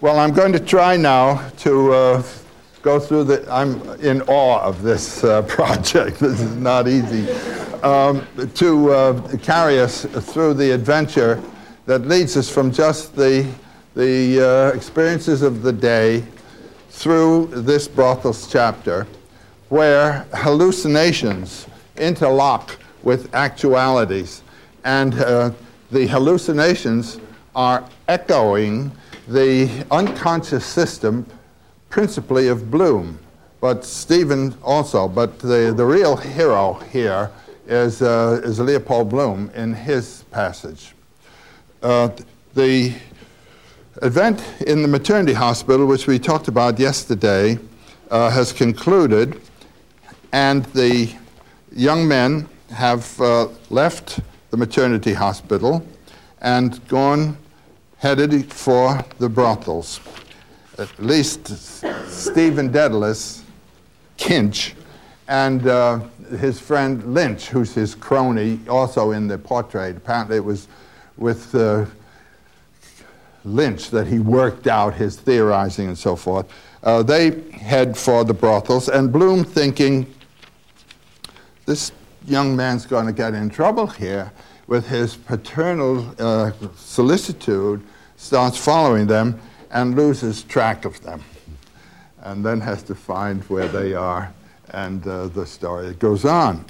Well, I'm going to try now to go through I'm in awe of this project. This is not easy. To carry us through the adventure that leads us from just the experiences of the day through this brothels chapter, where hallucinations interlock with actualities. And the hallucinations are echoing the unconscious system, principally of Bloom, but Stephen also. But the real hero here is Leopold Bloom in his passage. The event in the maternity hospital, which we talked about yesterday, has concluded, and the young men have left the maternity hospital and headed for the brothels. At least Stephen Dedalus, Kinch, and his friend Lynch, who's his crony, also in the portrait. Apparently it was with Lynch that he worked out his theorizing and so forth. They head for the brothels, and Bloom, thinking, this young man's going to get in trouble here, with his paternal solicitude, starts following them and loses track of them, and then has to find where they are, and the story goes on.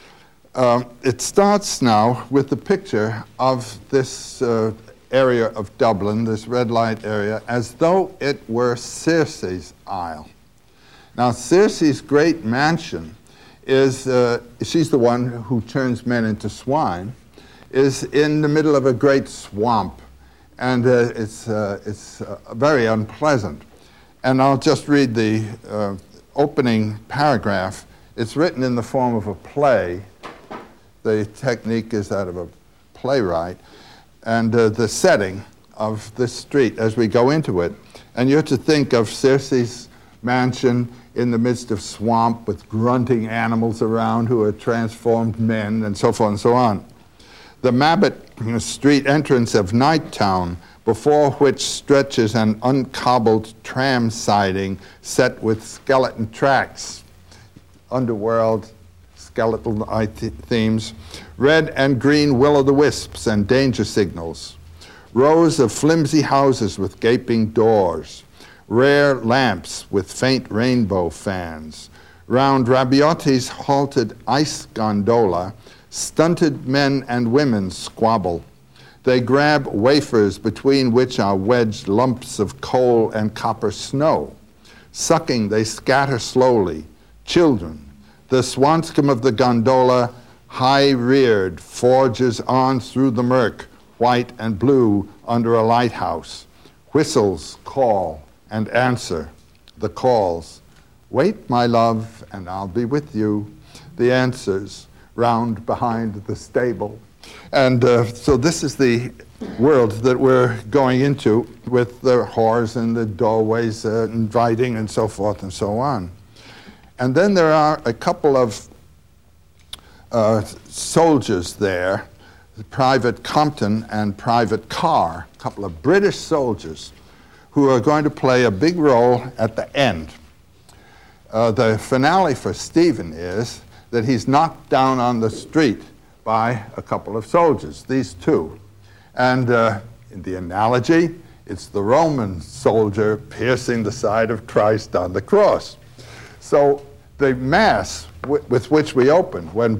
It starts now with the picture of this area of Dublin, this red light area, as though it were Circe's isle. Now, Circe's great mansion is, she's the one who turns men into swine, is in the middle of a great swamp, and it's very unpleasant. And I'll just read the opening paragraph. It's written in the form of a play. The technique is that of a playwright, and the setting of this street as we go into it. And you're to think of Circe's mansion in the midst of swamp with grunting animals around who are transformed men, and so forth and so on. The Mabbott Street entrance of Nighttown, before which stretches an uncobbled tram siding set with skeleton tracks, underworld, skeletal themes, red and green will-o'-the-wisps and danger signals, rows of flimsy houses with gaping doors, rare lamps with faint rainbow fans. Round Rabiotti's halted ice gondola, stunted men and women squabble. They grab wafers between which are wedged lumps of coal and copper snow. Sucking, they scatter slowly. Children. The swanscom of the gondola, high-reared, forges on through the murk, white and blue under a lighthouse. Whistles call and answer. The calls. Wait, my love, and I'll be with you. The answers. Round behind the stable. And so this is the world that we're going into, with the whores and the doorways inviting and so forth and so on. And then there are a couple of soldiers there, Private Compton and Private Carr, a couple of British soldiers who are going to play a big role at the end. The finale for Stephen is that he's knocked down on the street by a couple of soldiers, these two. And in the analogy, it's the Roman soldier piercing the side of Christ on the cross. So the Mass with which we open, when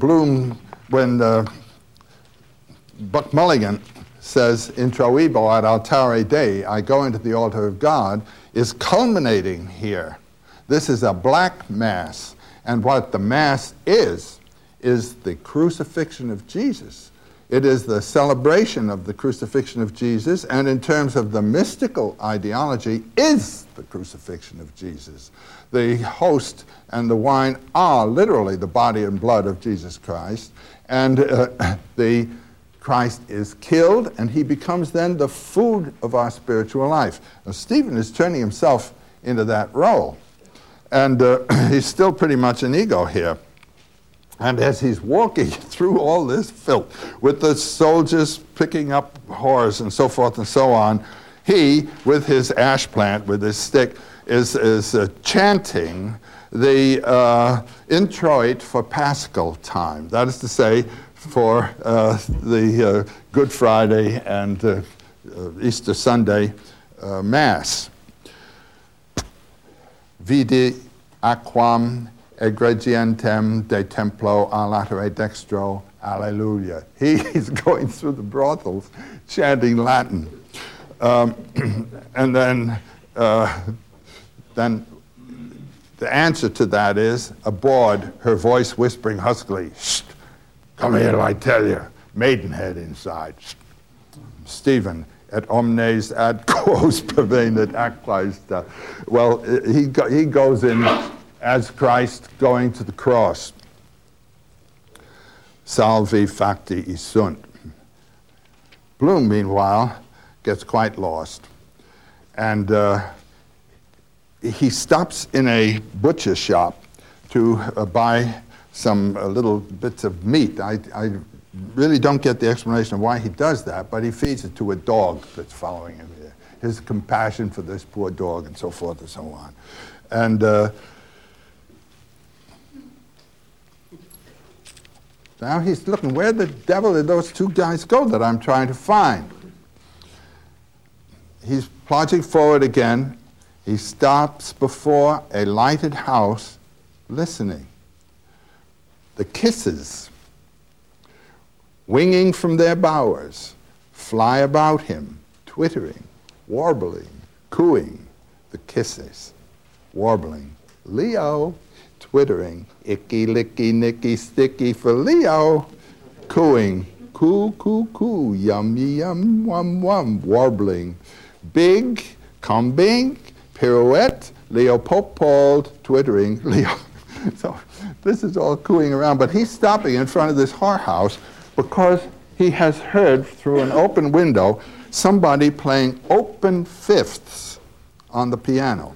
Buck Mulligan says, Introibo ad altare Dei, I go into the altar of God, is culminating here. This is a black Mass. And what the Mass is the crucifixion of Jesus. It is the celebration of the crucifixion of Jesus, and in terms of the mystical ideology, is the crucifixion of Jesus. The host and the wine are literally the body and blood of Jesus Christ, and the Christ is killed, and he becomes then the food of our spiritual life. Now, Stephen is turning himself into that role. And he's still pretty much an ego here. And as he's walking through all this filth, with the soldiers picking up whores and so forth and so on, He, with his ash plant, with his stick, is chanting the introit for Paschal time. That is to say, for the Good Friday and Easter Sunday Mass. Vidi aquam egregientem de templo a latere dextro, alleluia. He's going through the brothels chanting Latin. And then the answer to that is, aboard, her voice whispering huskily, "Shh, come here, I tell you, Maidenhead inside. Shh. Stephen, et omnes ad quos pervenit ac Christa." Well, he goes in as Christ going to the cross. Salvi facti sunt. Bloom, meanwhile, gets quite lost. And he stops in a butcher shop to buy some little bits of meat. I really don't get the explanation of why he does that, but he feeds it to a dog that's following him here. His compassion for this poor dog and so forth and so on. And now he's looking, where the devil did those two guys go that I'm trying to find? He's plunging forward again. He stops before a lighted house, listening. The kisses, winging from their bowers, fly about him, twittering, warbling, cooing. The kisses, warbling. Leo, twittering, icky, licky, nicky, sticky for Leo, cooing, coo, coo, coo, yum, yum, wum, wum, warbling. Big, combing, pirouette, Leopold, twittering, Leo. So this is all cooing around, but he's stopping in front of this whorehouse because he has heard through an open window somebody playing open fifths on the piano.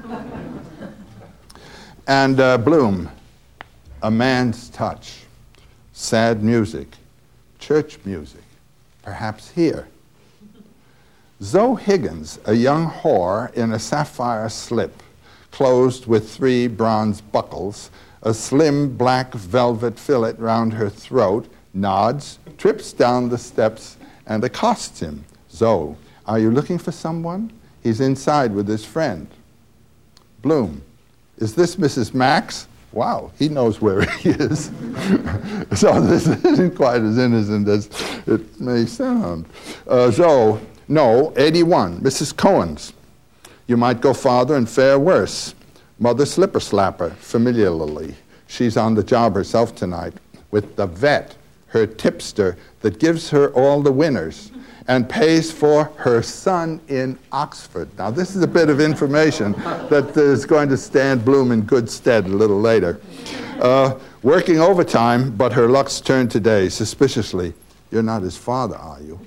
And Bloom, a man's touch, sad music, church music, perhaps here. Zoe Higgins, a young whore in a sapphire slip, closed with 3 bronze buckles, a slim black velvet fillet round her throat, nods, trips down the steps, and accosts him. "Zoe, are you looking for someone?" He's inside with his friend. Bloom, "Is this Mrs. Max?" Wow, he knows where he is. So this isn't quite as innocent as it may sound. Zoe, "No, 81, Mrs. Cohen's. You might go farther and fare worse. Mother Slipper Slapper, familiarly. She's on the job herself tonight with the vet, her tipster that gives her all the winners and pays for her son in Oxford." Now, this is a bit of information that is going to stand Bloom in good stead a little later. Working overtime, but her luck's turned today, suspiciously. "You're not his father, are you?"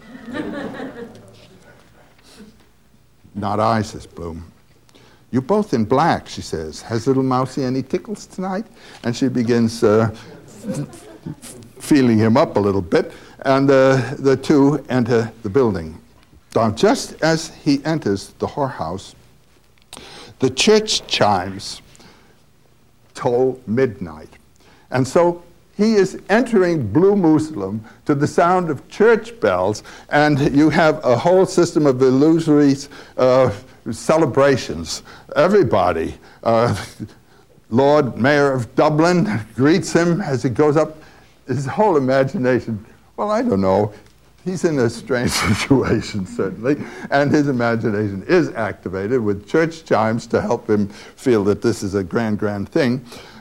"Not I," says Bloom. "You both in black," she says. "Has little Mousie any tickles tonight?" And she begins feeling him up a little bit, and the two enter the building. Now, just as he enters the whorehouse, the church chimes toll midnight. And so he is entering Blue Muslim to the sound of church bells, and you have a whole system of illusory celebrations. Everybody, Lord Mayor of Dublin greets him as he goes up. His whole imagination, well, I don't know. He's in a strange situation, certainly, and his imagination is activated with church chimes to help him feel that this is a grand, grand thing.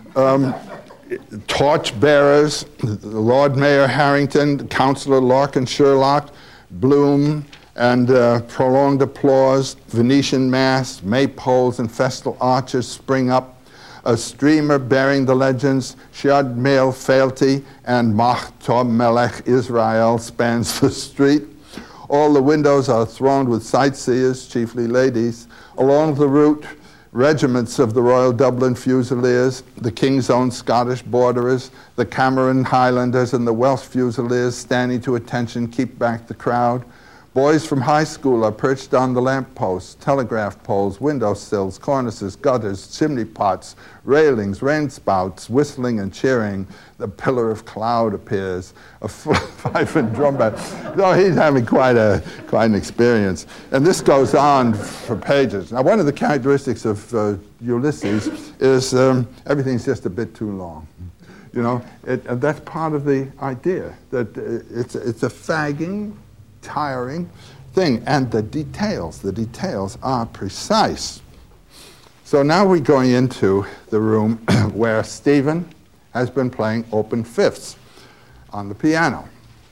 Torch bearers, Lord Mayor Harrington, Councillor Larkin Sherlock, Bloom, and prolonged applause, Venetian mass, maypoles and festal arches spring up. A streamer bearing the legends, Shad Mel Fealty and Mach Tov Melech Israel spans the street. All the windows are thronged with sightseers, chiefly ladies. Along the route, regiments of the Royal Dublin Fusiliers, the King's Own Scottish Borderers, the Cameron Highlanders, and the Welsh Fusiliers, standing to attention, keep back the crowd. Boys from high school are perched on the lampposts, telegraph poles, windowsills, cornices, gutters, chimney pots, railings, rain spouts, whistling and cheering. The pillar of cloud appears, a fife and trumpet. So he's having quite an experience. And this goes on for pages. Now, one of the characteristics of Ulysses is everything's just a bit too long. You know, and that's part of the idea, that it's a fagging, tiring thing. And the details are precise. So now we're going into the room where Stephen has been playing open fifths on the piano.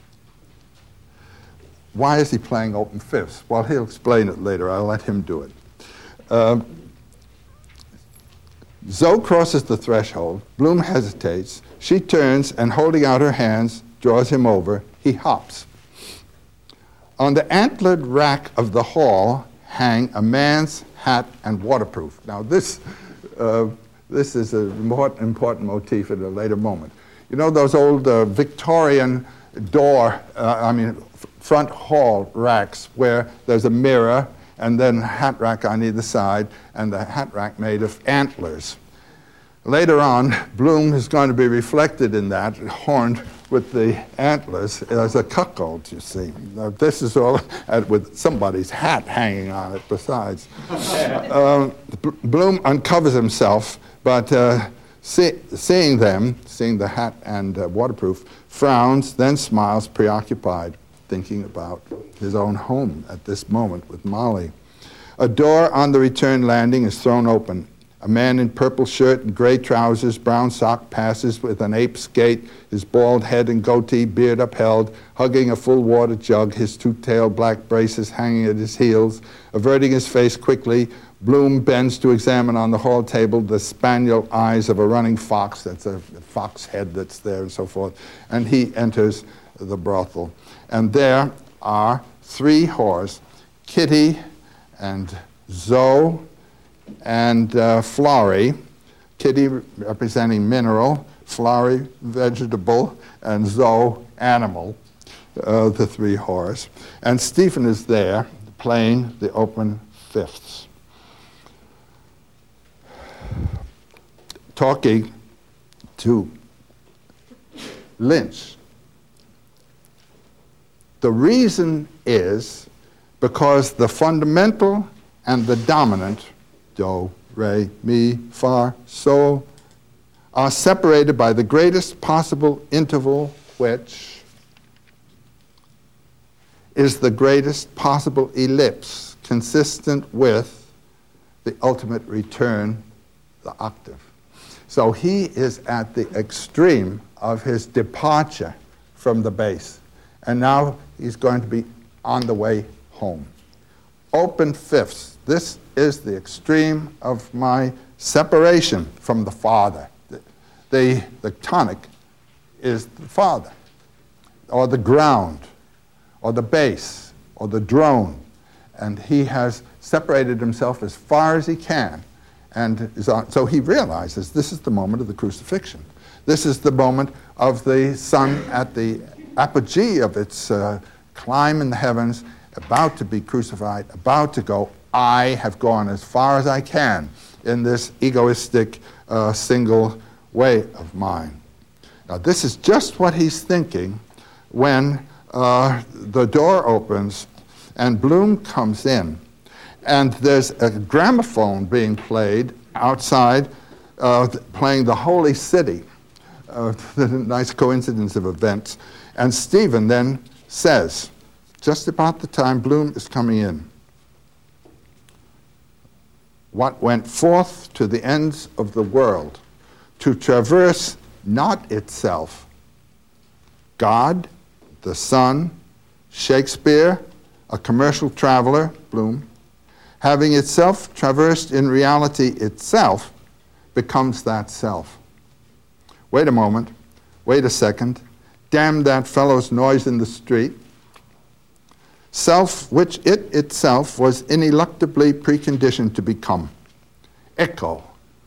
Why is he playing open fifths? Well, he'll explain it later. I'll let him do it. Zoe crosses the threshold. Bloom hesitates. She turns and, holding out her hands, draws him over. He hops. On the antlered rack of the hall hang a man's hat and waterproof. Now this is an important motif at a later moment. You know those old Victorian front hall racks where there's a mirror and then a hat rack on either side, and the hat rack made of antlers. Later on, Bloom is going to be reflected in that, horned with the antlers as a cuckold, you see. Now, this is all with somebody's hat hanging on it besides. Bloom uncovers himself, but seeing the hat and waterproof, frowns, then smiles, preoccupied, thinking about his own home at this moment with Molly. A door on the return landing is thrown open. A man in purple shirt and gray trousers, brown sock, passes with an ape's gait, his bald head and goatee, beard upheld, hugging a full water jug, his two-tailed black braces hanging at his heels. Averting his face quickly, Bloom bends to examine on the hall table the spaniel eyes of a running fox. That's a fox head that's there and so forth. And he enters the brothel. And there are three whores, Kitty and Zoe and Florrie. Kitty representing mineral, Florrie vegetable, and Zoe animal, the three whores. And Stephen is there playing the open fifths, talking to Lynch. The reason is because the fundamental and the dominant, do, re, mi, fa, sol, are separated by the greatest possible interval, which is the greatest possible ellipse consistent with the ultimate return, the octave. So he is at the extreme of his departure from the bass. And now he's going to be on the way home. Open fifths. This is the extreme of my separation from the Father. The tonic is the Father, or the ground, or the bass, or the drone. And he has separated himself as far as he can. And so he realizes this is the moment of the crucifixion. This is the moment of the sun at the apogee of its climb in the heavens, about to be crucified, about to go. I have gone as far as I can in this egoistic single way of mine. Now, this is just what he's thinking when the door opens and Bloom comes in. And there's a gramophone being played outside, playing The Holy City. The nice coincidence of events. And Stephen then says, just about the time Bloom is coming in, what went forth to the ends of the world to traverse not itself, God, the Son, Shakespeare, a commercial traveler, Bloom, having itself traversed in reality itself, becomes that self. Wait a moment, wait a second, damn that fellow's noise in the street. Self, which it itself was ineluctably preconditioned to become. Echo.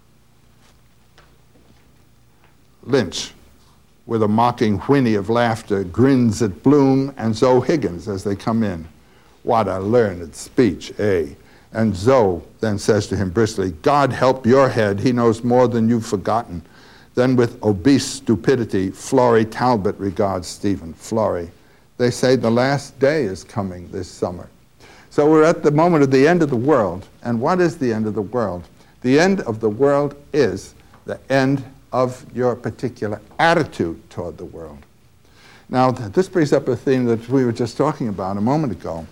Lynch, with a mocking whinny of laughter, grins at Bloom and Zoe Higgins as they come in. What a learned speech, eh? And Zoe then says to him briskly, God help your head, he knows more than you've forgotten. Then with obese stupidity, Florrie Talbot regards Stephen. Florrie, they say the last day is coming this summer. So we're at the moment of the end of the world. And what is the end of the world? The end of the world is the end of your particular attitude toward the world. Now, this brings up a theme that we were just talking about a moment ago.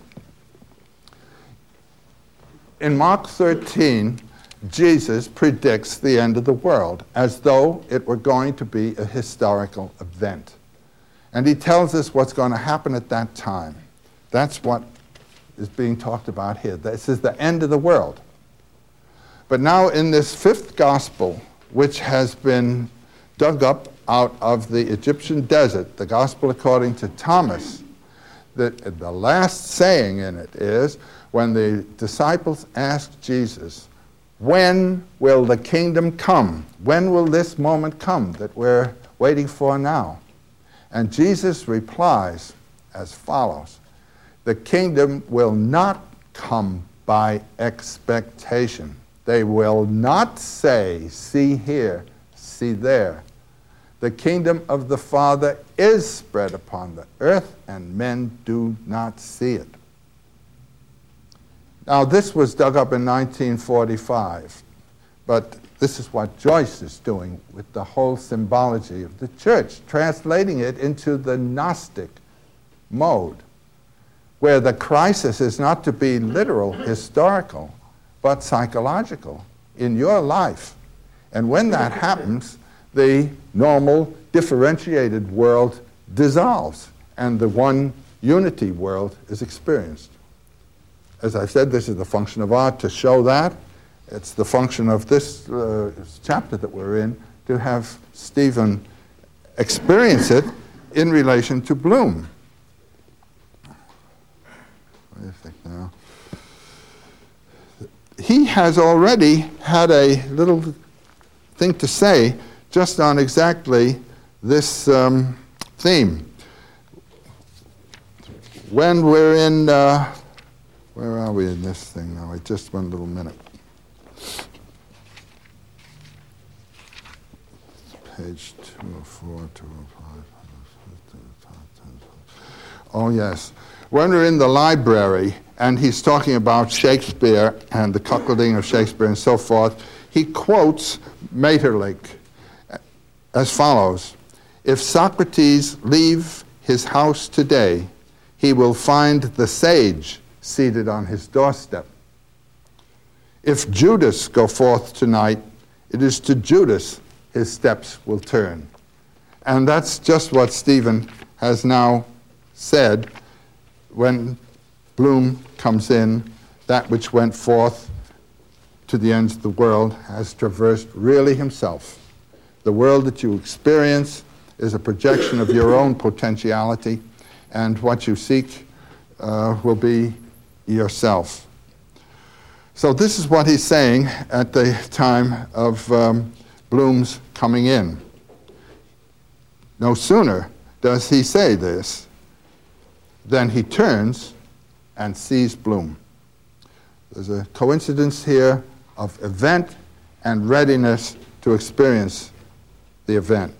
In Mark 13, Jesus predicts the end of the world as though it were going to be a historical event. And he tells us what's going to happen at that time. That's what is being talked about here. This is the end of the world. But now in this fifth gospel, which has been dug up out of the Egyptian desert, the gospel according to Thomas, the last saying in it is, when the disciples asked Jesus, when will the kingdom come? When will this moment come that we're waiting for now? And Jesus replies as follows, the kingdom will not come by expectation. They will not say, see here, see there. The kingdom of the Father is spread upon the earth, and men do not see it. Now, this was dug up in 1945, but this is what Joyce is doing with the whole symbology of the church, translating it into the Gnostic mode, where the crisis is not to be literal, historical, but psychological in your life. And when that happens, the normal, differentiated world dissolves, and the one unity world is experienced. As I said, this is the function of art to show that. It's the function of this chapter that we're in to have Stephen experience it in relation to Bloom. What do you think now? He has already had a little thing to say just on exactly this theme. When we're in, where are we in this thing now? Just one little minute. Page 204, 205. Oh, yes. When we're in the library, and he's talking about Shakespeare and the cuckolding of Shakespeare and so forth, he quotes Maeterlinck as follows, if Socrates leave his house today, he will find the sage seated on his doorstep. If Judas go forth tonight, it is to Judas his steps will turn. And that's just what Stephen has now said when Bloom comes in. That which went forth to the ends of the world has traversed really himself. The world that you experience is a projection of your own potentiality, and what you seek will be yourself. So this is what he's saying at the time of Bloom's coming in. No sooner does he say this than he turns and sees Bloom. There's a coincidence here of event and readiness to experience the event.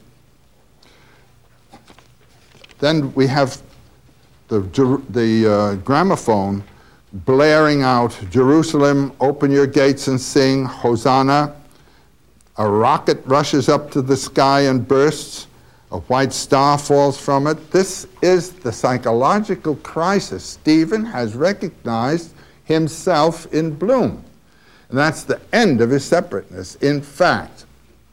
Then we have the gramophone blaring out, Jerusalem, open your gates and sing, Hosanna. A rocket rushes up to the sky and bursts. A white star falls from it. This is the psychological crisis. Stephen has recognized himself in Bloom. And that's the end of his separateness. In fact,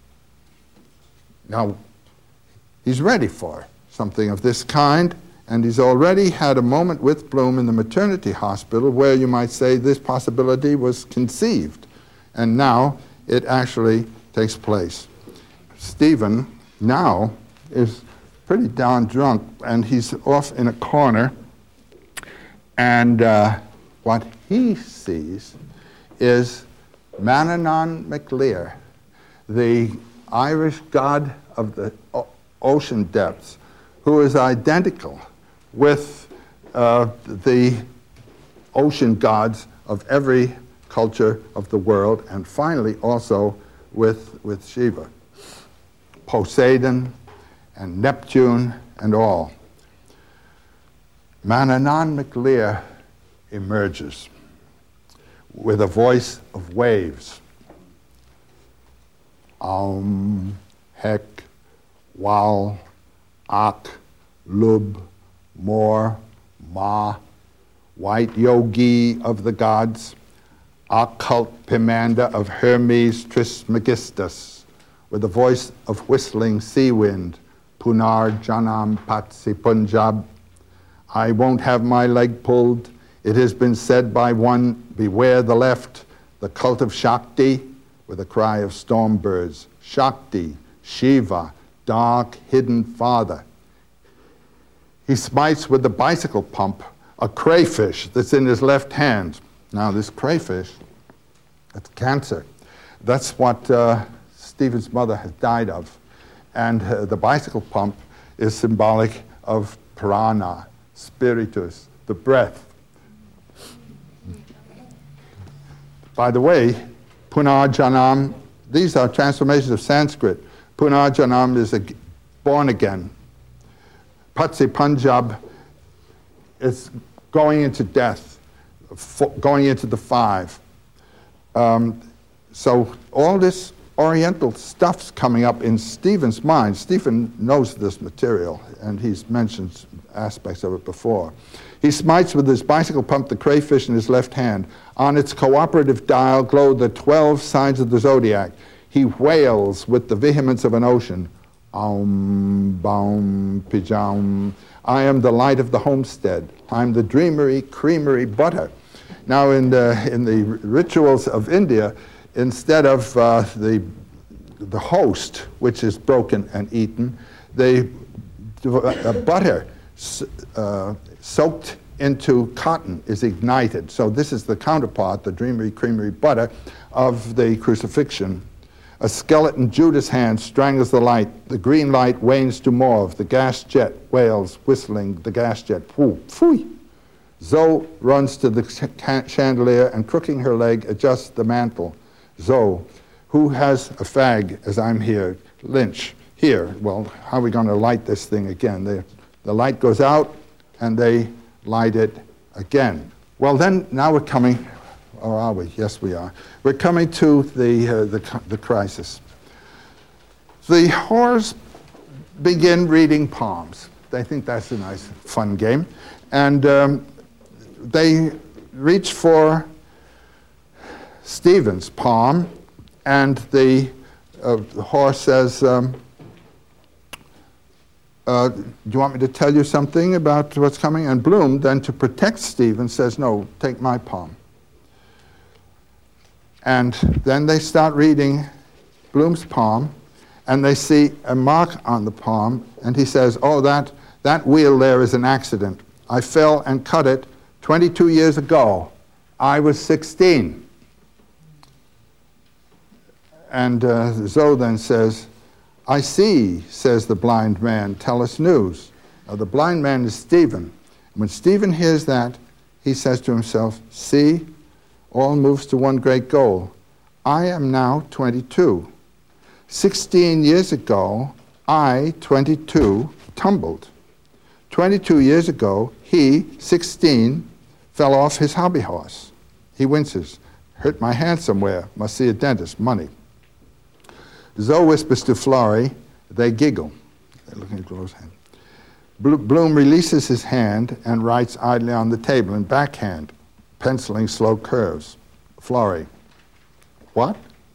now he's ready for something of this kind, and he's already had a moment with Bloom in the maternity hospital where you might say this possibility was conceived. And now it actually takes place. Stephen now is pretty darn drunk, and he's off in a corner, and what he sees is Manannán Mac Lir, the Irish god of the ocean depths, who is identical with the ocean gods of every culture of the world, and finally also with Shiva. Poseidon and Neptune and all. Manannán Mac Lir emerges with a voice of waves. Hek, Wal, Ak, Lub, Mor, Ma, white yogi of the gods, occult Pimanda of Hermes Trismegistus, with a voice of whistling sea wind, Punar Janam Patsi Punjab. I won't have my leg pulled. It has been said by one, beware the left, the cult of Shakti, with a cry of storm birds. Shakti, Shiva, dark hidden father. He smites with the bicycle pump a crayfish that's in his left hand. Now this crayfish, it's cancer. That's what Stephen's mother has died of. And the bicycle pump is symbolic of prana, spiritus, the breath. By the way, Punarjanam, these are transformations of Sanskrit. Punarjanam is a born again. Patsi Punjab is going into death, going into the five. So all this Oriental stuff's coming up in Stephen's mind. Stephen knows this material, and he's mentioned aspects of it before. He smites with his bicycle pump the crayfish in his left hand. On its cooperative dial glow the 12 signs of the zodiac. He wails with the vehemence of an ocean. Aum, baum, pijaum. I am the light of the homestead. I'm the dreamery, creamery butter. Now in the rituals of India, instead of the host, which is broken and eaten, they butter soaked into cotton is ignited. So this is the counterpart, the dreamery, creamery butter of the crucifixion. A skeleton Judas hand strangles the light. The green light wanes to mauve. The gas jet wails, whistling the gas jet. Pooh, pfui. Zoe runs to the chandelier and, crooking her leg, adjusts the mantle. Zoe, who has a fag as I'm here? Lynch, here. Well, how are we going to light this thing again? The light goes out, and they light it again. Well, then, now we're coming, or are we? Yes, we are. We're coming to the crisis. The whores begin reading palms. They think that's a nice, fun game. And they reach for Stephen's palm, and the whore says, do you want me to tell you something about what's coming? And Bloom, then to protect Stephen, says, no, take my palm. And then they start reading Bloom's palm, and they see a mark on the palm, and he says, oh, that wheel there is an accident. I fell and cut it 22 years ago. I was 16. And Zoe then says, I see, says the blind man, tell us news. Now, the blind man is Stephen. When Stephen hears that, he says to himself, see, all moves to one great goal. I am now 22. 16 years ago, I, 22, tumbled. 22 years ago, he, 16, fell off his hobby horse. He winces. Hurt my hand somewhere. Must see a dentist. Money. Zoe whispers to Florrie. They giggle. They're looking at Glow's hand. Bloom releases his hand and writes idly on the table in backhand, penciling slow curves. Florrie. What?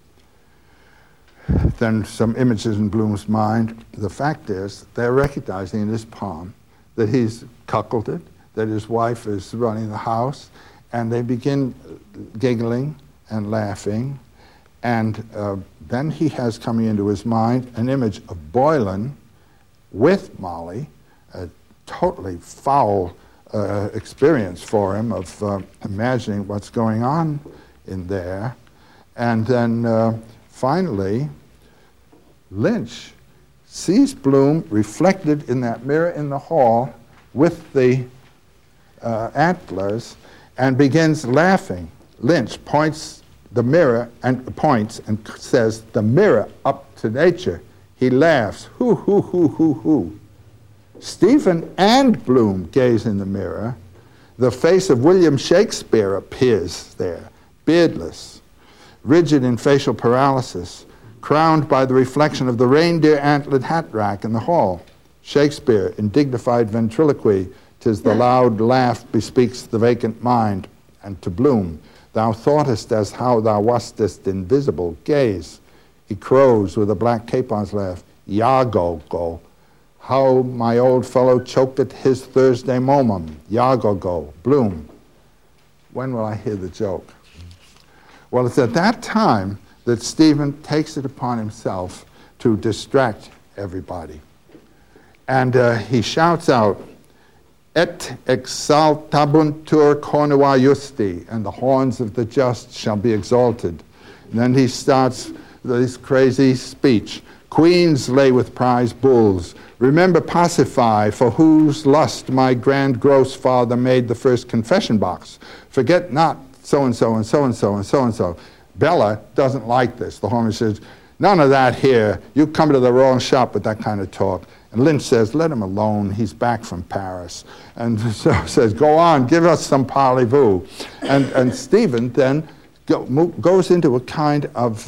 Then some images in Bloom's mind. The fact is, they're recognizing in his palm that he's cuckolded, that his wife is running the house, and they begin giggling and laughing. And then he has coming into his mind an image of Boylan with Molly, a totally foul experience for him of imagining what's going on in there. And then finally, Lynch sees Bloom reflected in that mirror in the hall with the antlers, and begins laughing. Lynch points the mirror and points and says, "The mirror up to nature." He laughs, "Hoo, hoo, hoo, hoo, hoo." Stephen and Bloom gaze in the mirror. The face of William Shakespeare appears there, beardless, rigid in facial paralysis, crowned by the reflection of the reindeer antlered hat rack in the hall. Shakespeare, in dignified ventriloquy, "'Tis the loud laugh bespeaks the vacant mind." And to Bloom, "Thou thoughtest as how thou wastest invisible. Gaze." He crows with a black capon's laugh. "Iago, go. How my old fellow choked at his Thursday momum. Iago, go." Bloom, "When will I hear the joke?" Well, it's at that time that Stephen takes it upon himself to distract everybody. And he shouts out, "Et exaltabuntur cornua justi," and the horns of the just shall be exalted. And then he starts this crazy speech. "Queens lay with prize bulls. Remember Pasiphae, for whose lust my grand gross father made the first confession box. Forget not so-and-so and so-and-so and so-and-so." Bella doesn't like this. The Horner says, "None of that here. You come to the wrong shop with that kind of talk." And Lynch says, "Let him alone. He's back from Paris." And so says, "Go on, give us some parlez-vous." And Stephen then goes into a kind of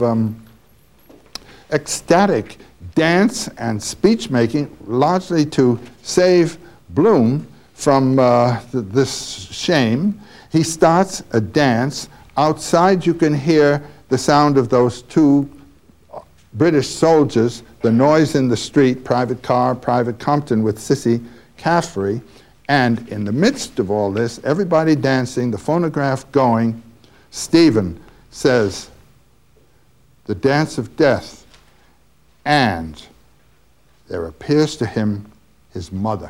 ecstatic dance and speech-making, largely to save Bloom from this shame. He starts a dance. Outside you can hear the sound of those two British soldiers, the noise in the street, Private Carr, Private Compton with Sissy Caffrey. And in the midst of all this, everybody dancing, the phonograph going, Stephen says, "The dance of death," and there appears to him his mother,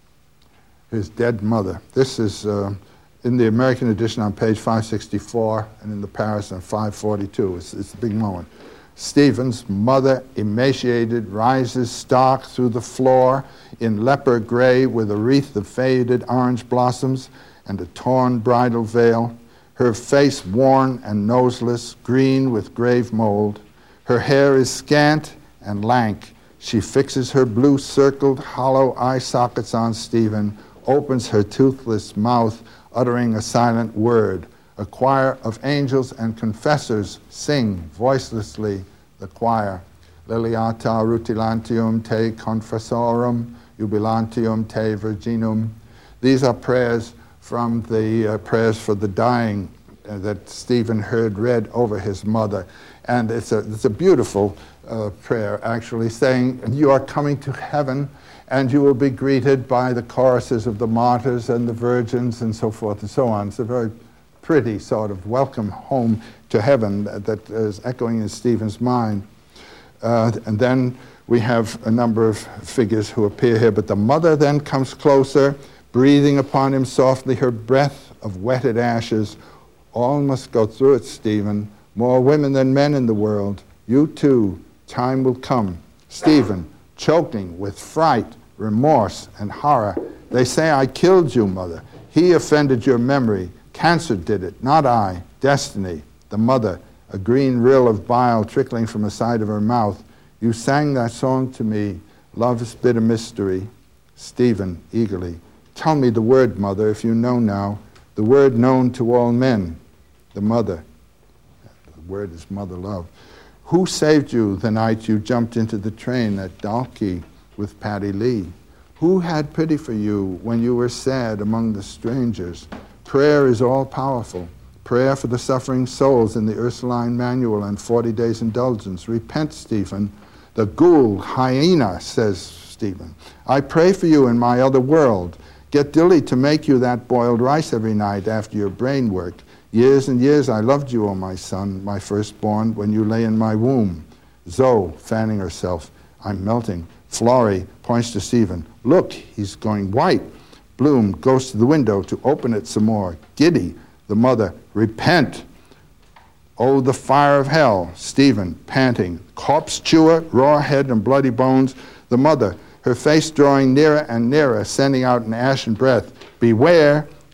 his dead mother. This is in the American edition on page 564, and in the Paris on 542. It's a big moment. Stephen's mother, emaciated, rises stark through the floor in leper gray with a wreath of faded orange blossoms and a torn bridal veil, her face worn and noseless, green with grave mold. Her hair is scant and lank. She fixes her blue circled hollow eye sockets on Stephen, opens her toothless mouth, uttering a silent word. A choir of angels and confessors sing voicelessly the choir. Liliata rutilantium te confessorum, jubilantium te virginum. These are prayers from the prayers for the dying that Stephen heard read over his mother. And it's a beautiful prayer, actually, saying, "You are coming to heaven, and you will be greeted by the choruses of the martyrs and the virgins," and so forth and so on. It's a very pretty sort of welcome home to heaven that is echoing in Stephen's mind. And then we have a number of figures who appear here, but the mother then comes closer, breathing upon him softly, her breath of wetted ashes. "All must go through it, Stephen. More women than men in the world. You too. Time will come." Stephen, choking with fright, remorse, and horror. "They say I killed you, mother. He offended your memory. Cancer did it, not I. Destiny." The mother, a green rill of bile trickling from the side of her mouth. "You sang that song to me, Love's Bitter Mystery." Stephen, eagerly, "Tell me the word, mother, if you know now. The word known to all men." The mother, the word is mother love. "Who saved you the night you jumped into the train at Dalkey with Patty Lee? Who had pity for you when you were sad among the strangers? Prayer is all-powerful. Prayer for the suffering souls in the Ursuline Manual and 40 Days Indulgence. Repent, Stephen. The ghoul, hyena," says Stephen. "I pray for you in my other world. Get Dilly to make you that boiled rice every night after your brain work. Years and years I loved you, O my son, my firstborn, when you lay in my womb." Zoe, fanning herself, "I'm melting." Florrie points to Stephen. "Look, he's going white." Bloom goes to the window to open it some more. Giddy, the mother, "Repent." "Oh, the fire of hell." Stephen, panting. Corpse chewer, raw head and bloody bones. The mother, her face drawing nearer and nearer, sending out an ashen breath. "Beware."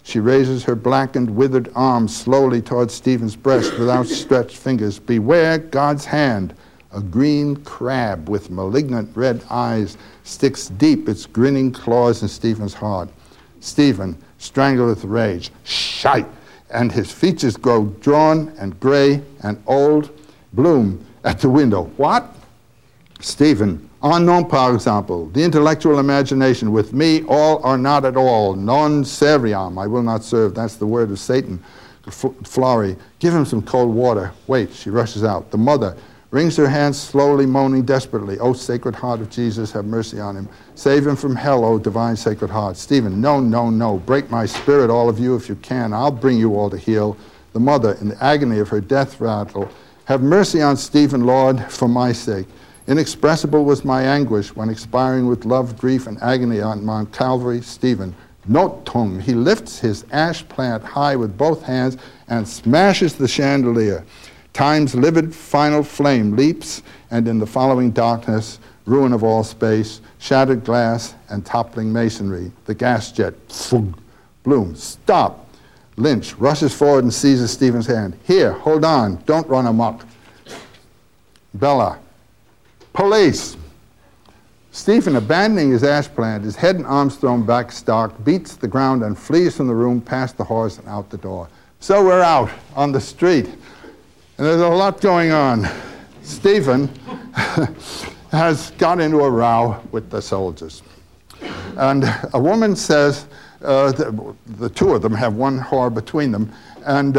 She raises her blackened, withered arms slowly towards Stephen's breast with outstretched fingers. Beware God's hand. A green crab with malignant red eyes sticks deep its grinning claws in Stephen's heart. Stephen, strangled with rage, shite, and his features grow drawn and gray and old. Bloom at the window. What? Stephen, en non, par exemple, the intellectual imagination, with me all or not at all, non serviam, I will not serve, that's the word of Satan. Florrie, give him some cold water. Wait, she rushes out. The mother wrings her hands slowly, moaning desperately. O Sacred Heart of Jesus, have mercy on him. Save him from hell, O Divine Sacred Heart. Stephen, no, no, no. Break my spirit, all of you, if you can. I'll bring you all to heal. The mother, in the agony of her death rattle, have mercy on Stephen, Lord, for my sake. Inexpressible was my anguish when expiring with love, grief, and agony on Mount Calvary. Stephen, notum, he lifts his ash plant high with both hands and smashes the chandelier. Time's livid final flame leaps, and in the following darkness, ruin of all space, shattered glass, and toppling masonry. The gas jet, fug. Bloom, stop. Lynch rushes forward and seizes Stephen's hand. Here, hold on, don't run amok. Bella, police. Stephen, abandoning his ash plant, his head and arms thrown back stark, beats the ground and flees from the room past the horse and out the door. So we're out on the street, and there's a lot going on. Stephen has got into a row with the soldiers. And a woman says, the two of them have one whore between them, and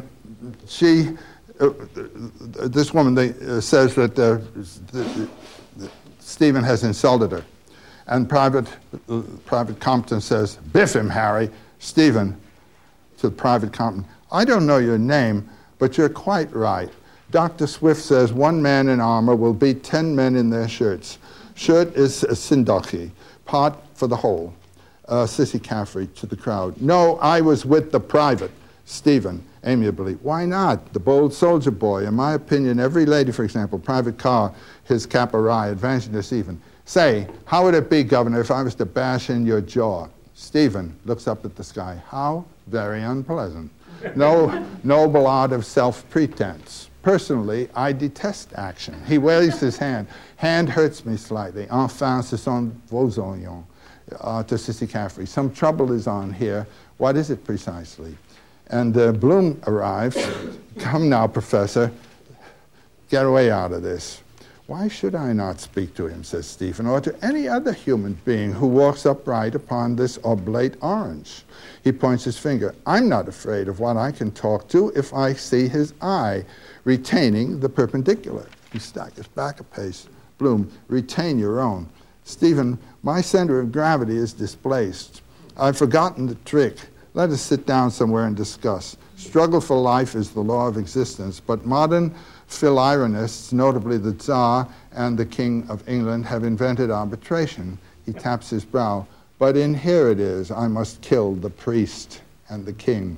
this woman says that Stephen has insulted her. And Private Compton says, biff him, Harry. Stephen, to Private Compton, I don't know your name, but you're quite right. Dr. Swift says 1 man in armor will beat 10 men in their shirts. Shirt is a sindochi, part for the whole. Sissy Caffrey to the crowd. No, I was with the private. Stephen, amiably, why not? The bold soldier boy. In my opinion, every lady, for example, Private Carr, his cap awry, advancing to Stephen. Say, how would it be, Governor, if I was to bash in your jaw? Stephen looks up at the sky. How very unpleasant. No noble art of self-pretense. Personally, I detest action. He waves his hand. Hand hurts me slightly. Enfin, ce sont vos oignons. To Sissy Caffrey. Some trouble is on here. What is it precisely? And Bloom arrives. Come now, Professor. Get away out of this. Why should I not speak to him, says Stephen, or to any other human being who walks upright upon this oblate orange? He points his finger. I'm not afraid of what I can talk to if I see his eye, retaining the perpendicular. He staggers back a pace. Bloom, retain your own. Stephen, my center of gravity is displaced. I've forgotten the trick. Let us sit down somewhere and discuss. Struggle for life is the law of existence, but modern philironists, notably the Tsar and the King of England, have invented arbitration. He taps his brow. But in here it is, I must kill the priest and the king.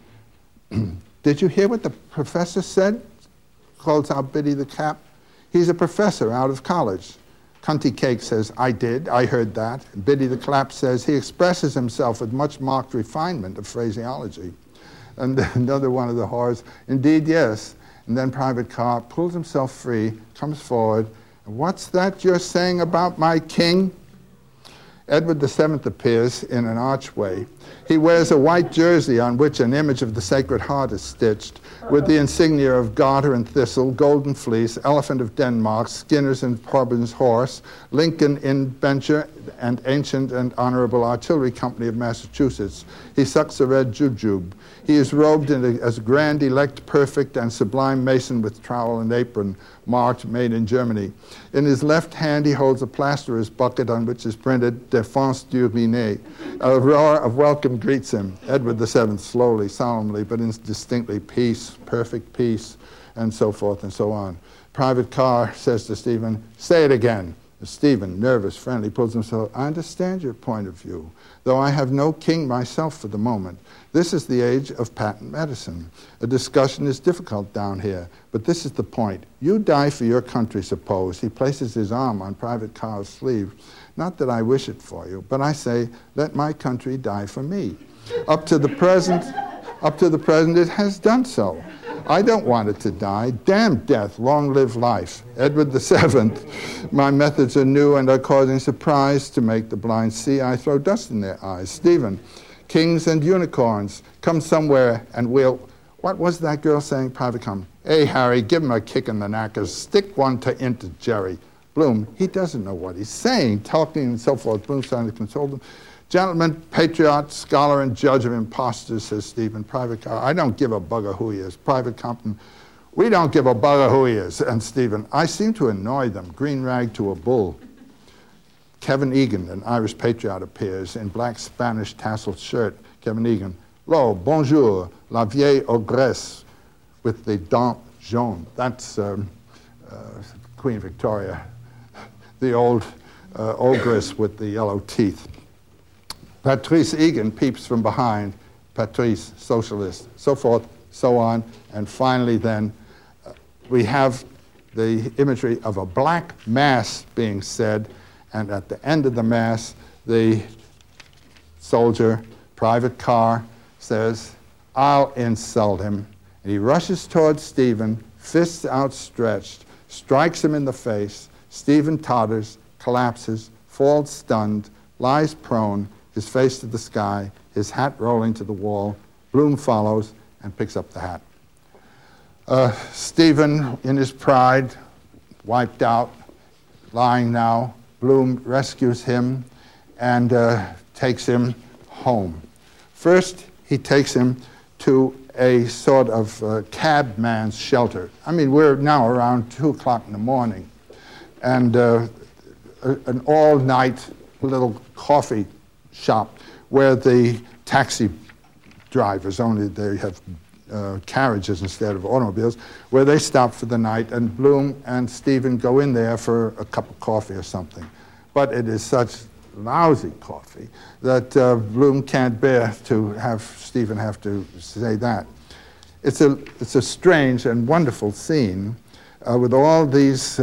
Did you hear what the professor said? Calls out Biddy the Cap. He's a professor out of college. Cunty Cake says, I did, I heard that. Biddy the Clap says, he expresses himself with much marked refinement of phraseology. And another one of the whores, indeed, yes. And then Private Carr pulls himself free, comes forward. What's that you're saying about my king? Edward VII appears in an archway. He wears a white jersey on which an image of the Sacred Heart is stitched, with the insignia of garter and thistle, golden fleece, elephant of Denmark, Skinner's and Corbin's horse, Lincoln in Bencher, and Ancient and Honorable Artillery Company of Massachusetts. He sucks a red jujube. He is robed as grand, elect, perfect, and sublime mason with trowel and apron, marked, made in Germany. In his left hand, he holds a plasterer's bucket on which is printed, Défense d'Uriner. A roar of welcome greets him. Edward VII, slowly, solemnly, but indistinctly, peace, perfect peace, and so forth and so on. Private Carr says to Stephen, say it again. Stephen, nervous, friendly, pulls himself. I understand your point of view, though I have no king myself for the moment. This is the age of patent medicine. A discussion is difficult down here, but this is the point. You die for your country, suppose. He places his arm on Private Carr's sleeve. Not that I wish it for you, but I say, let my country die for me. Up to the present, it has done so. I don't want it to die. Damn death, long live life. Edward VII, my methods are new and are causing surprise. To make the blind see, I throw dust in their eyes. Stephen, kings and unicorns, come somewhere and we'll... What was that girl saying, Private Compton? Hey, Harry, give him a kick in the knackers. Stick one into Jerry. Bloom, he doesn't know what he's saying, talking and so forth. Bloom's trying to console them. Gentleman, patriot, scholar, and judge of impostors, says Stephen. Private, I don't give a bugger who he is. Private Compton, we don't give a bugger who he is. And Stephen, I seem to annoy them. Green rag to a bull. Kevin Egan, an Irish patriot, appears in black Spanish tasseled shirt. Kevin Egan, lo, bonjour, la vieille ogresse with the dents jaunes. That's Queen Victoria, the old ogress with the yellow teeth. Patrice Egan peeps from behind. Patrice, socialist, so forth, so on. And finally then, we have the imagery of a black mass being said, and at the end of the mass, the soldier, Private Carr, says, I'll insult him. And he rushes towards Stephen, fists outstretched, strikes him in the face. Stephen totters, collapses, falls stunned, lies prone, his face to the sky, his hat rolling to the wall. Bloom follows and picks up the hat. Stephen, in his pride, wiped out, lying now. Bloom rescues him and takes him home. First, he takes him to a sort of cabman's shelter. I mean, we're now around 2 o'clock in the morning, and an all-night little coffee shop where the taxi drivers, only they have carriages instead of automobiles, where they stop for the night, and Bloom and Stephen go in there for a cup of coffee or something. But it is such lousy coffee that Bloom can't bear to have Stephen have to say that. It's a strange and wonderful scene with all these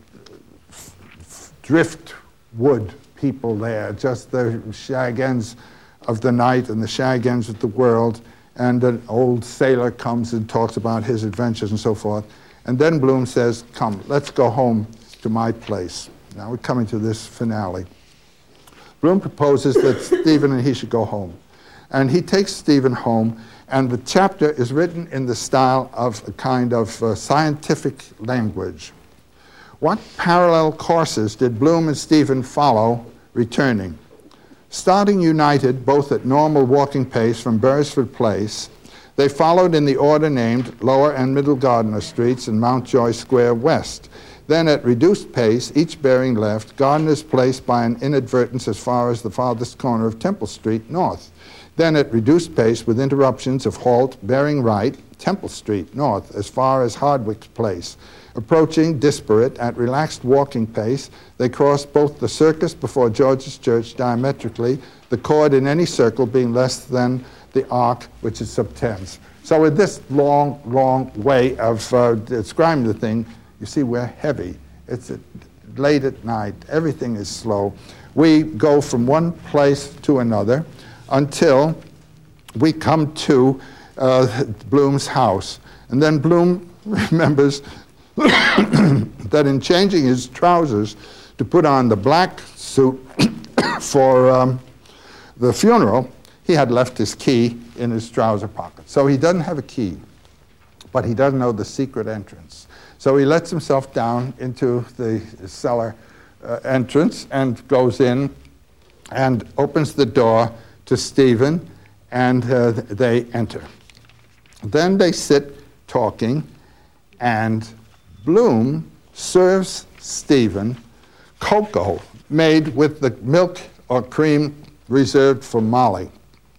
driftwood people there, just the shag ends of the night and the shag ends of the world, and an old sailor comes and talks about his adventures and so forth. And then Bloom says, come, let's go home to my place. Now we're coming to this finale. Bloom proposes that Stephen and he should go home. And he takes Stephen home, and the chapter is written in the style of a kind of scientific language. What parallel courses did Bloom and Stephen follow returning? Starting united, both at normal walking pace from Beresford Place, they followed in the order named Lower and Middle Gardiner Streets and Mountjoy Square West. Then at reduced pace, each bearing left, Gardiner's Place by an inadvertence as far as the farthest corner of Temple Street North. Then at reduced pace with interruptions of halt, bearing right, Temple Street North as far as Hardwick's Place. Approaching disparate at relaxed walking pace, they crossed both the circus before George's Church diametrically, the chord in any circle being less than the arc, which is subtends. So with this long, long way of describing the thing, you see we're heavy. It's late at night. Everything is slow. We go from one place to another until we come to Bloom's house. And then Bloom remembers that in changing his trousers to put on the black suit for the funeral, he had left his key in his trouser pocket. So he doesn't have a key, but he doesn't know the secret entrance. So he lets himself down into the cellar entrance and goes in and opens the door to Stephen, and they enter. Then they sit talking, and Bloom serves Stephen cocoa made with the milk or cream reserved for Molly.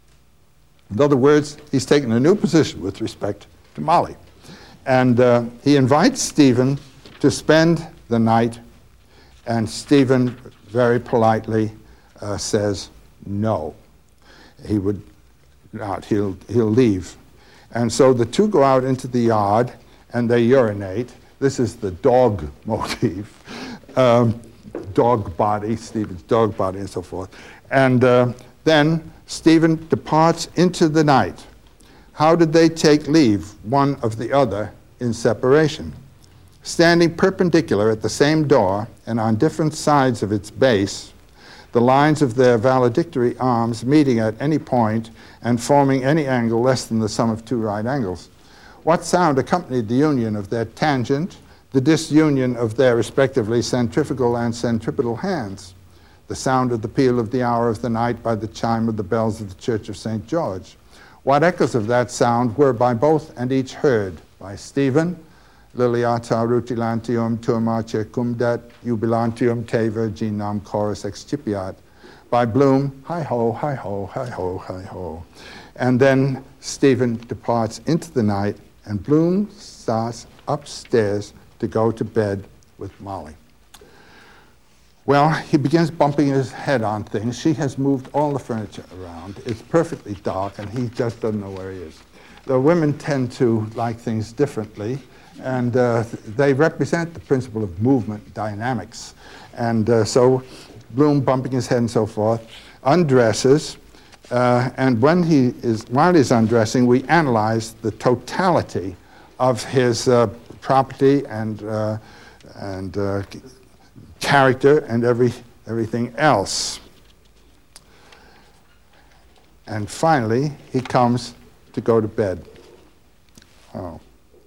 In other words, he's taken a new position with respect to Molly. And he invites Stephen to spend the night, and Stephen very politely says no. He would not, he'll leave. And so the two go out into the yard and they urinate. This is the dog motif, dog body, Stephen's dog body and so forth. And then Stephen departs into the night. How did they take leave one of the other in separation? Standing perpendicular at the same door and on different sides of its base, the lines of their valedictory arms meeting at any point and forming any angle less than the sum of two right angles. What sound accompanied the union of their tangent, the disunion of their respectively centrifugal and centripetal hands? The sound of the peal of the hour of the night by the chime of the bells of the Church of St. George. What echoes of that sound were by both and each heard by Stephen, Liliata rutilantium turmace cumdat, jubilantium te virginam chorus excipiat. By Bloom, hi-ho, hi-ho, hi-ho, hi-ho. And then Stephen departs into the night, and Bloom starts upstairs to go to bed with Molly. Well, he begins bumping his head on things. She has moved all the furniture around. It's perfectly dark, and he just doesn't know where he is. The women tend to like things differently, and they represent the principle of movement dynamics. And so Bloom, bumping his head and so forth, undresses, and while he's undressing, we analyze the totality of his property and character and everything else. And finally, he comes to go to bed. Oh.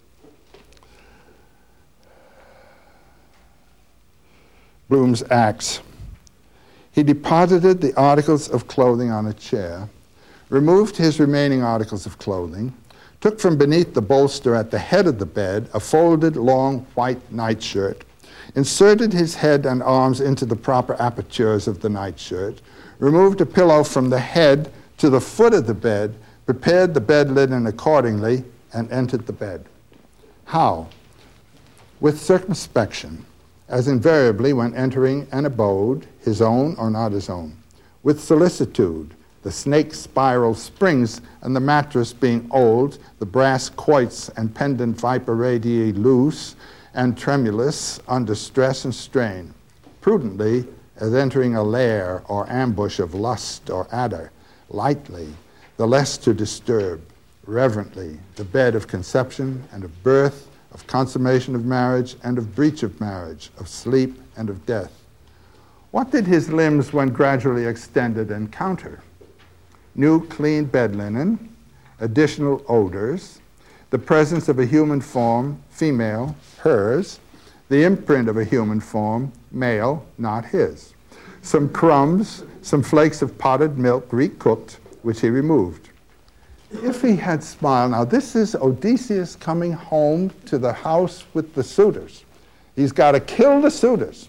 Bloom's acts. He deposited the articles of clothing on a chair, removed his remaining articles of clothing, took from beneath the bolster at the head of the bed a folded long white nightshirt, inserted his head and arms into the proper apertures of the nightshirt, removed a pillow from the head to the foot of the bed, prepared the bed linen accordingly, and entered the bed. How? With circumspection, as invariably when entering an abode, his own or not his own. With solicitude, the snake spiral springs and the mattress being old, the brass quoits and pendant viper radii loose and tremulous under stress and strain. Prudently, as entering a lair or ambush of lust or adder, lightly, the less to disturb, reverently, the bed of conception and of birth, of consummation of marriage and of breach of marriage, of sleep and of death. What did his limbs, when gradually extended, encounter? New clean bed linen, additional odors, the presence of a human form, female, hers, the imprint of a human form, male, not his. Some crumbs, some flakes of potted milk recooked, which he removed. If he had smiled, now this is Odysseus coming home to the house with the suitors. He's got to kill the suitors.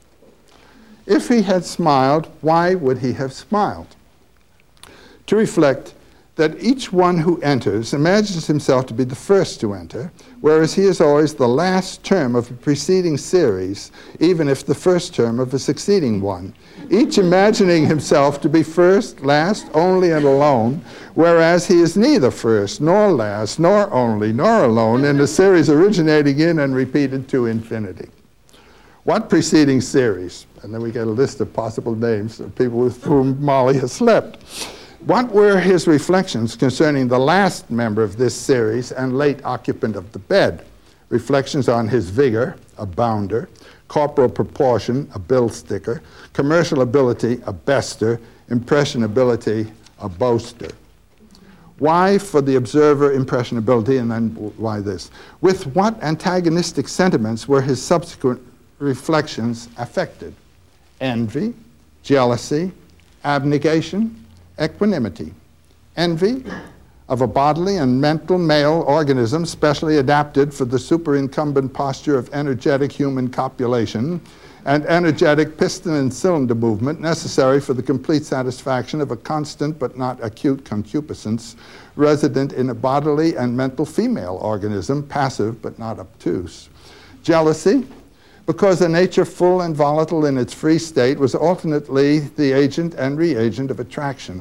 If he had smiled, why would he have smiled? To reflect that each one who enters imagines himself to be the first to enter, whereas he is always the last term of a preceding series, even if the first term of a succeeding one, each imagining himself to be first, last, only, and alone, whereas he is neither first, nor last, nor only, nor alone in a series originating in and repeated to infinity. What preceding series? And then we get a list of possible names of people with whom Molly has slept. What were his reflections concerning the last member of this series and late occupant of the bed? Reflections on his vigor, a bounder, corporal proportion, a bill sticker, commercial ability, a bester, impressionability, a boaster. Why, for the observer, impressionability, and then why this? With what antagonistic sentiments were his subsequent reflections affected? Envy, jealousy, abnegation, equanimity. Envy of a bodily and mental male organism specially adapted for the superincumbent posture of energetic human copulation and energetic piston and cylinder movement necessary for the complete satisfaction of a constant but not acute concupiscence resident in a bodily and mental female organism, passive but not obtuse. Jealousy, because a nature full and volatile in its free state was alternately the agent and reagent of attraction,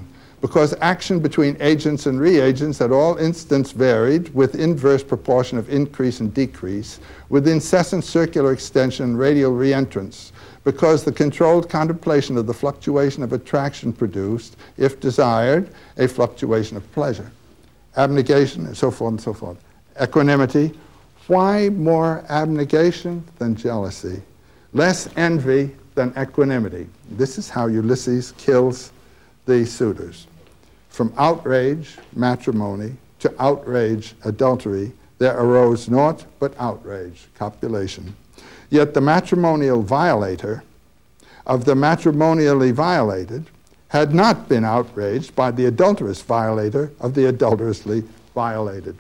because action between agents and reagents at all instants varied with inverse proportion of increase and decrease, with incessant circular extension and radial reentrance, because the controlled contemplation of the fluctuation of attraction produced, if desired, a fluctuation of pleasure. Abnegation, and so forth and so forth. Equanimity. Why more abnegation than jealousy? Less envy than equanimity. This is how Ulysses kills the suitors. From outrage, matrimony, to outrage, adultery, there arose naught but outrage, copulation. Yet the matrimonial violator of the matrimonially violated had not been outraged by the adulterous violator of the adulterously violated.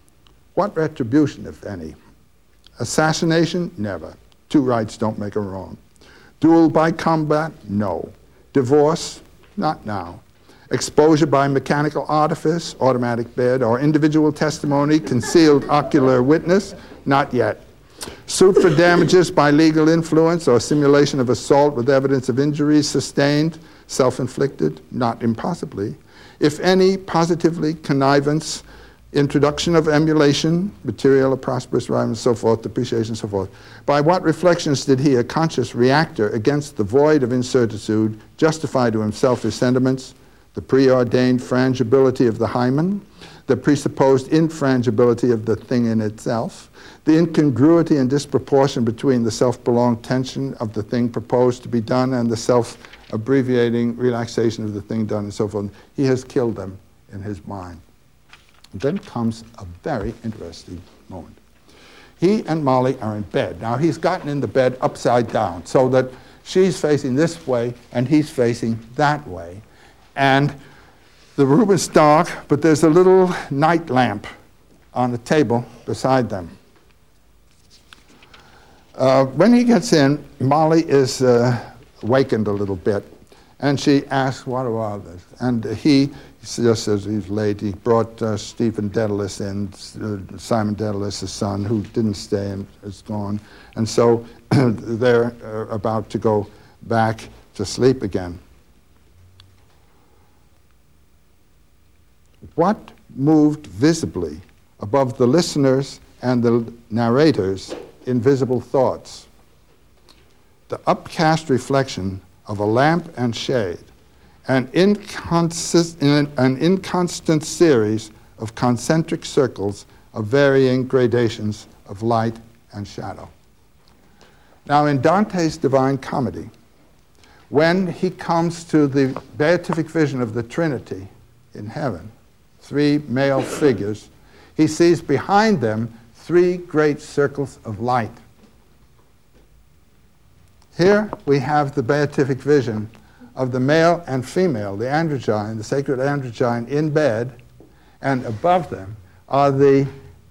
What retribution, if any? Assassination? Never. Two rights don't make a wrong. Duel by combat? No. Divorce? Not now. Exposure by mechanical artifice, automatic bed, or individual testimony, concealed ocular witness? Not yet. Suit for damages by legal influence or simulation of assault with evidence of injuries sustained, self-inflicted? Not impossibly. If any, positively, connivance, introduction of emulation, material or prosperous rhyme and so forth, depreciation and so forth. By what reflections did he, a conscious reactor against the void of incertitude, justify to himself his sentiments? The preordained frangibility of the hymen, the presupposed infrangibility of the thing in itself, the incongruity and disproportion between the self-prolonged tension of the thing proposed to be done and the self-abbreviating relaxation of the thing done and so forth. He has killed them in his mind. Then comes a very interesting moment. He and Molly are in bed. Now he's gotten in the bed upside down so that she's facing this way and he's facing that way. And the room is dark, but there's a little night lamp on the table beside them. When he gets in, Molly is wakened a little bit, and she asks, what about this? And he just says he's late. He brought Stephen Dedalus in, Simon Dedalus, his son, who didn't stay and is gone. And so they're about to go back to sleep again. What moved visibly above the listeners and the narrator's invisible thoughts? The upcast reflection of a lamp and shade, an inconstant series of concentric circles of varying gradations of light and shadow. Now in Dante's Divine Comedy, when he comes to the beatific vision of the Trinity in heaven, three male figures, he sees behind them three great circles of light. Here we have the beatific vision of the male and female, the androgyne, the sacred androgyne in bed, and above them are the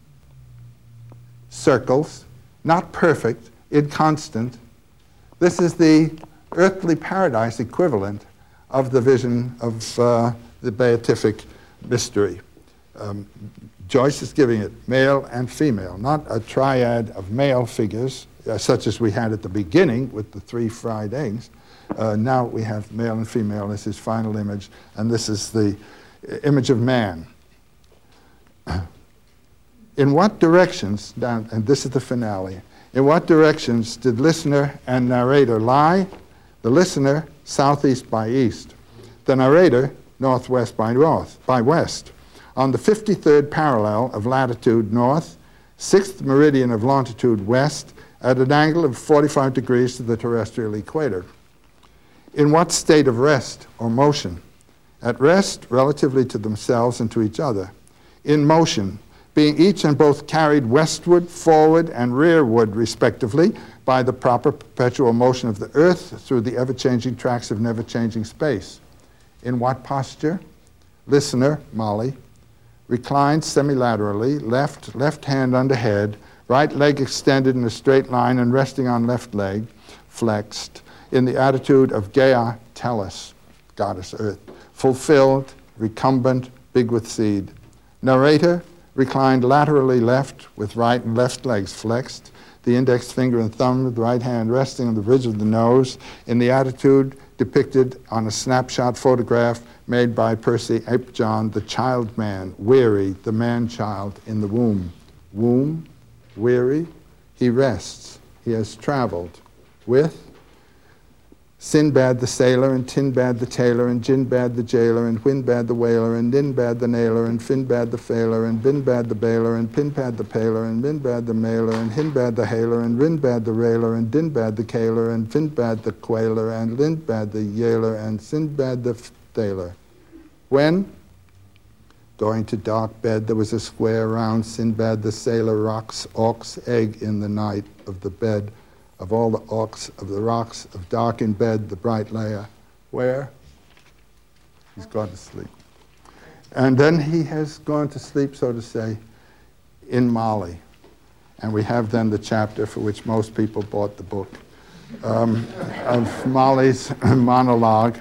circles, not perfect, inconstant. This is the earthly paradise equivalent of the vision of the beatific mystery. Joyce is giving it male and female, not a triad of male figures, such as we had at the beginning with the three fried eggs. Now we have male and female as his final image, and this is the image of man. In what directions, and this is the finale, in what directions did listener and narrator lie? The listener, southeast by east. The narrator, northwest by west. On the 53rd parallel of latitude north, 6th meridian of longitude west, at an angle of 45 degrees to the terrestrial equator. In what state of rest or motion? At rest relatively to themselves and to each other. In motion, being each and both carried westward, forward, and rearward, respectively, by the proper perpetual motion of the earth through the ever-changing tracks of never-changing space. In what posture? Listener, Molly, reclined semilaterally, left hand under head, right leg extended in a straight line and resting on left leg, flexed, in the attitude of Gaia Tellus, goddess earth, fulfilled, recumbent, big with seed. Narrator, reclined laterally left with right and left legs flexed, the index finger and thumb with the right hand resting on the bridge of the nose in the attitude depicted on a snapshot photograph made by Percy Apjohn, the child man, weary, the man-child in the womb. Womb, weary, he rests. He has traveled with Sinbad the sailor, and Tinbad the tailor, and Jinbad the jailer, and Windbad the whaler, and Ninbad the nailer, and Finbad the failer, and Binbad the baler, and Pinpad the paler, and Minbad the mailer, and Hinbad the hailer, and Rinbad the railer, and Dinbad the caler, and Finbad the quailer, and Lindbad the yailer, and Sinbad the thaler. When? Going to dark bed, there was a square round Sinbad the sailor rocks auk's egg in the night of the bed. Of all the auks of the rocks of dark in bed, the bright layer. Where? He's gone to sleep. And then he has gone to sleep, so to say, in Mali. And we have then the chapter for which most people bought the book, of Mali's monologue.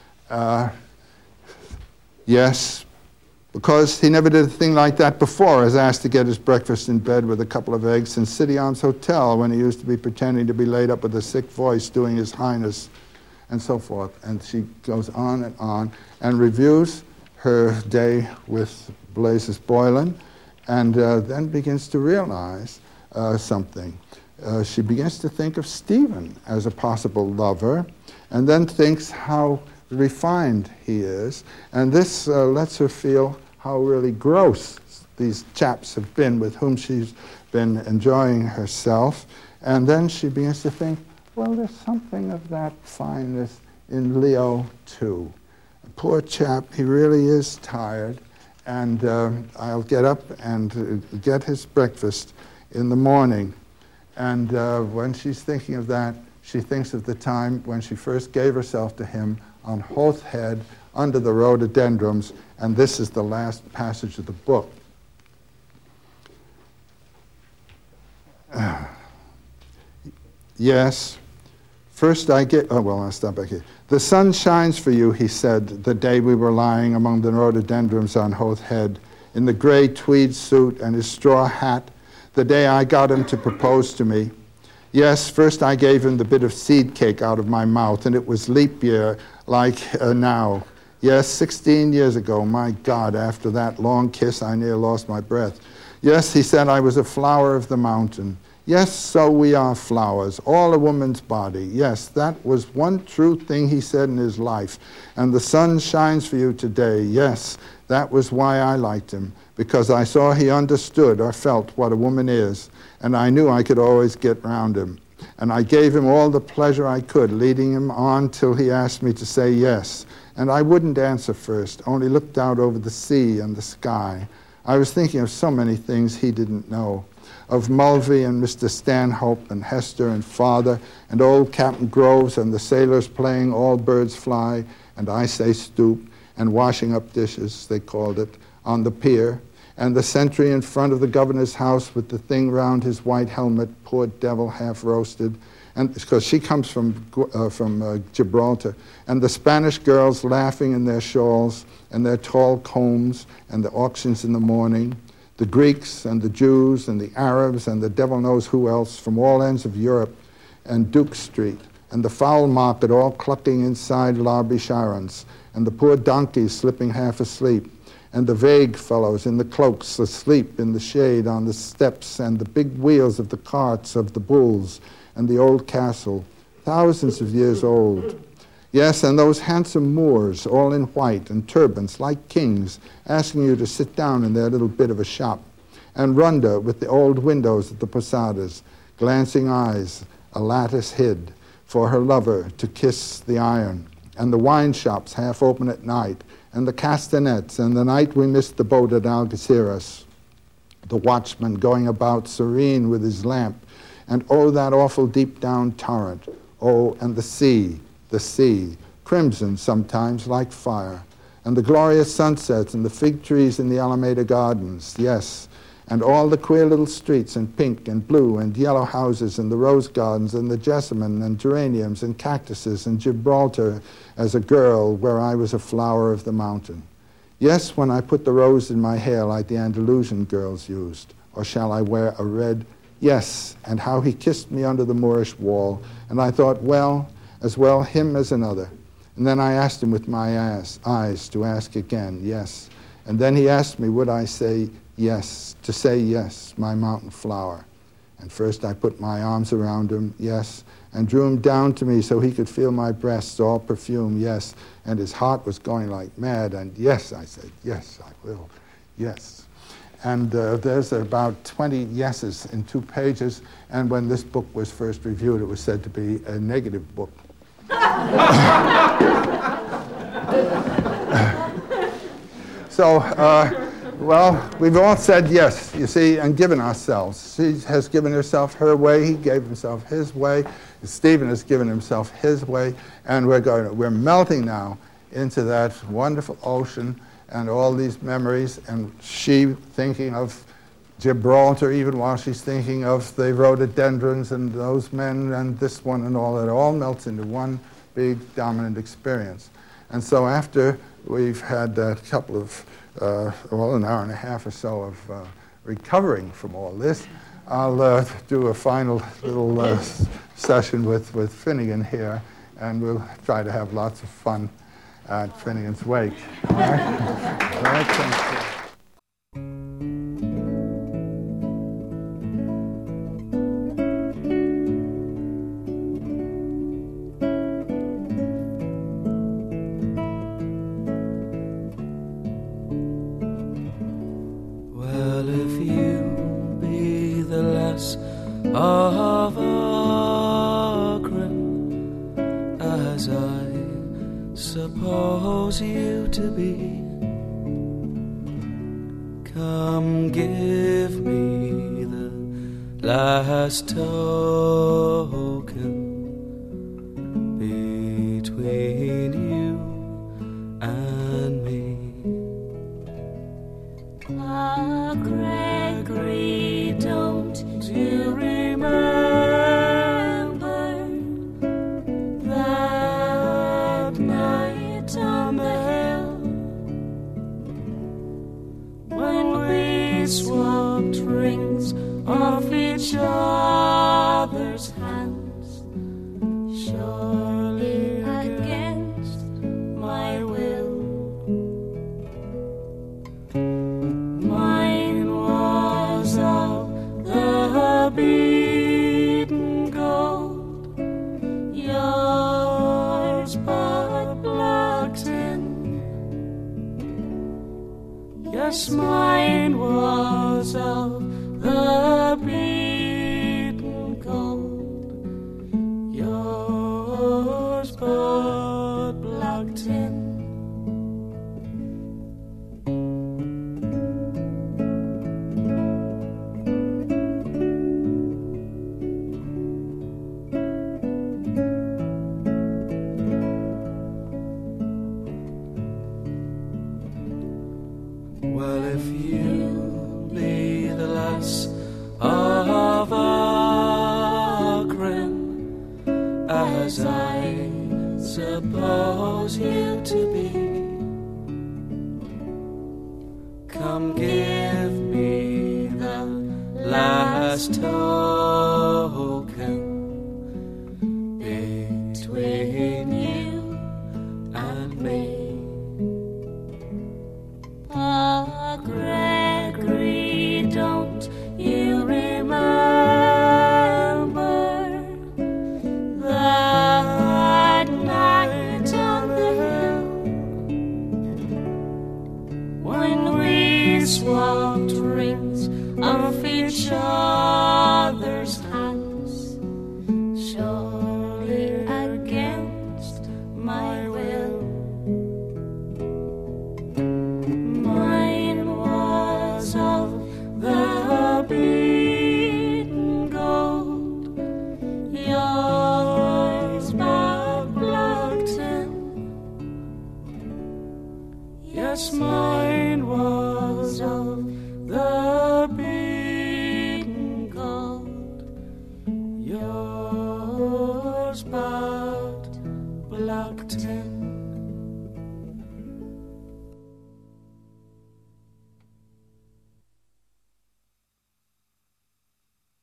Yes, because he never did a thing like that before, is asked to get his breakfast in bed with a couple of eggs in City Arms Hotel when he used to be pretending to be laid up with a sick voice doing his highness and so forth. And she goes on and reviews her day with Blazes Boylan and then begins to realize something. She begins to think of Stephen as a possible lover and then thinks how refined he is. And this lets her feel how really gross these chaps have been with whom she's been enjoying herself. And then she begins to think, well, there's something of that fineness in Leo too. Poor chap, he really is tired. And I'll get up and get his breakfast in the morning. And when she's thinking of that, she thinks of the time when she first gave herself to him on Hoth Head under the rhododendrons, and this is the last passage of the book. Yes, first I get, I'll stop back here. The sun shines for you, he said, the day we were lying among the rhododendrons on Hoth Head, in the gray tweed suit and his straw hat, the day I got him to propose to me. Yes, first I gave him the bit of seed cake out of my mouth, and it was leap year like now. Yes, 16 years ago. My God, after that long kiss, I near lost my breath. Yes, he said I was a flower of the mountain. Yes, so we are flowers, all a woman's body. Yes, that was one true thing he said in his life. And the sun shines for you today. Yes, that was why I liked him, because I saw he understood or felt what a woman is, and I knew I could always get round him. And I gave him all the pleasure I could, leading him on till he asked me to say yes. And I wouldn't answer first, only looked out over the sea and the sky. I was thinking of so many things he didn't know, of Mulvey and Mr. Stanhope and Hester and Father and old Captain Groves and the sailors playing All Birds Fly and I Say Stoop and washing up dishes, they called it, on the pier, and the sentry in front of the governor's house with the thing round his white helmet, poor devil, half roasted, and because she comes from Gibraltar, and the Spanish girls laughing in their shawls and their tall combs, and the auctions in the morning, the Greeks and the Jews and the Arabs and the devil knows who else from all ends of Europe, and Duke Street, and the fowl market all clucking inside Larby Sharon's, and the poor donkeys slipping half asleep, and the vague fellows in the cloaks asleep in the shade on the steps, and the big wheels of the carts of the bulls, and the old castle, thousands of years old. Yes, and those handsome Moors, all in white and turbans like kings, asking you to sit down in their little bit of a shop, and Runda with the old windows at the posadas, glancing eyes, a lattice hid, for her lover to kiss the iron, and the wine shops half open at night, and the castanets, and the night we missed the boat at Algeciras, the watchman going about serene with his lamp, and oh, that awful deep down torrent, oh, and the sea, crimson sometimes like fire, and the glorious sunsets and the fig trees in the Alameda Gardens, yes, and all the queer little streets and pink and blue and yellow houses and the rose gardens and the jessamine and geraniums and cactuses and Gibraltar as a girl where I was a flower of the mountain. Yes, when I put the rose in my hair like the Andalusian girls used, or shall I wear a red? Yes, and how he kissed me under the Moorish wall, and I thought, well, as well him as another. And then I asked him with my eyes to ask again, yes. And then he asked me, would I say yes, to say yes, my mountain flower. And first I put my arms around him, yes, and drew him down to me so he could feel my breasts, all perfume, yes. And his heart was going like mad, and yes, I said, yes, I will, yes. And there's about 20 yeses in 2 pages, and when this book was first reviewed, it was said to be a negative book. So, well, we've all said yes, you see, and given ourselves. She has given herself her way, he gave himself his way, Stephen has given himself his way, and we're melting now into that wonderful ocean and all these memories, and she thinking of Gibraltar even while she's thinking of the rhododendrons and those men and this one and all that. It all melts into one big dominant experience. And so after we've had a couple of, an hour and a half or so of recovering from all this, I'll do a final little session with Finnegan here, and we'll try to have lots of fun at Finnegan's wake. All right? All right, thank you. Of a grim, as I suppose you to be, come give me the last token between you and me. Ah, Gregory, don't you remember that night on the hill when we swapped rings off each other's hands, surely against my will? Mine was of the beaten gold, yours but black tin. Yes, mine was of the beaten gold, yours but black tin. Well, if you be the lass of a grim, as I suppose you to be, come give me the last token